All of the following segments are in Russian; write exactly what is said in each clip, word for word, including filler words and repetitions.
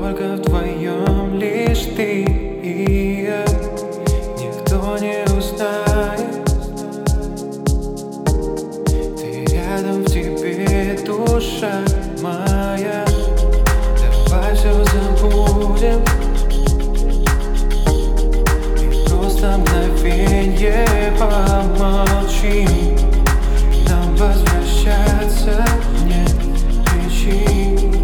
Только вдвоем лишь ты и я. Никто не узнает. Ты рядом, в тебе душа моя. Давай все забудем и просто мгновенье помолчим. Нам возвращаться нет причин.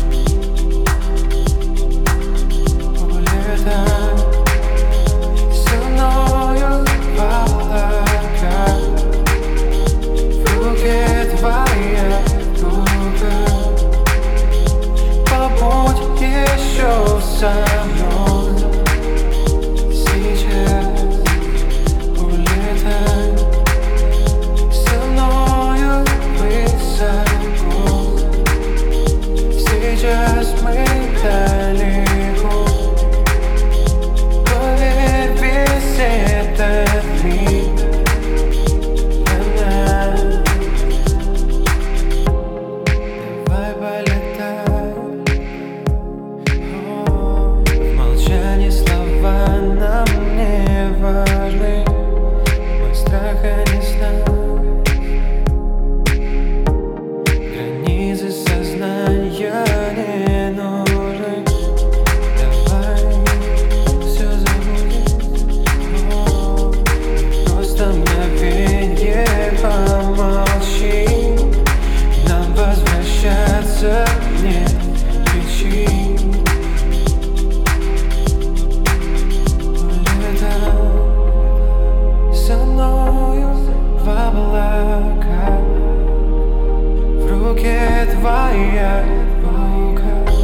Улетай со мною в облака. В руке твоя рука. Побудь еще со мной сейчас. Улетай со мною высоко. Сейчас мы далеко. Поверь, весь этот мир для нас. Давай полетай. О, в молчании слова нам не важны. Мы страха не знаем. Границы сознания не нужны. Давай все забудем. О, просто мгновенье помолчи. Нам возвращаться нет причин. Улетай со мною в облака. В руке твоя рука.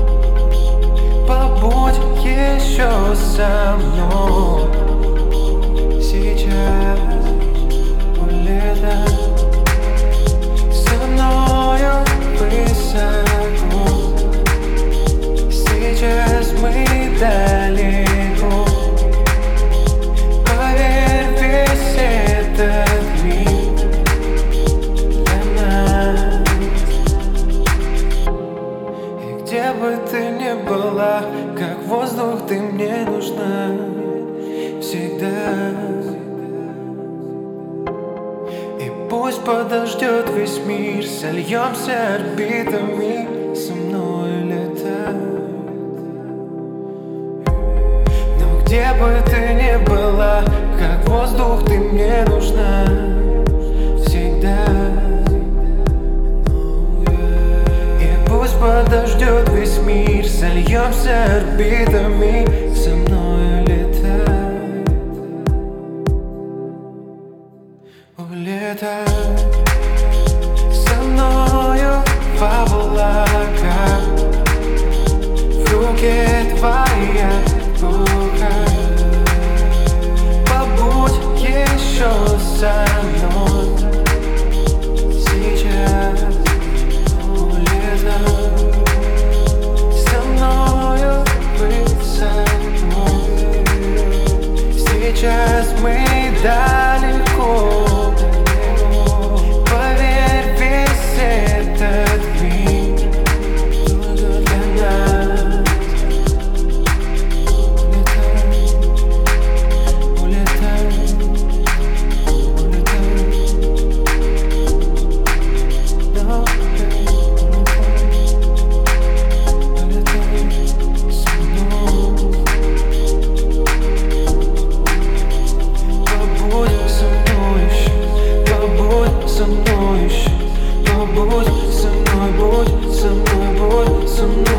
Побудь еще со мной сейчас. Улетай со мною высоко. Сейчас мы далеко. Поверь, весь этот мир для нас. И где бы ты ни была, как воздух ты мне нужна всегда. И пусть подождет весь мир, сольемся орбитами, со мной летай. Но где бы ты ни была, как воздух ты мне нужна всегда. И пусть подождет весь мир, сольемся орбитами, со мной летай. Улетай со мною в облака. В руке твоя рука. Побудь еще со мной сейчас. Улетай со мною высоко. Сейчас мы далеко. Поверь, весь этот мир только для нас. Улетай, улетай, улетай. No, улетай со мной. Побудь со мной еще, побудь со мной еще. Побудь со мной, будь со мной, будь со мной.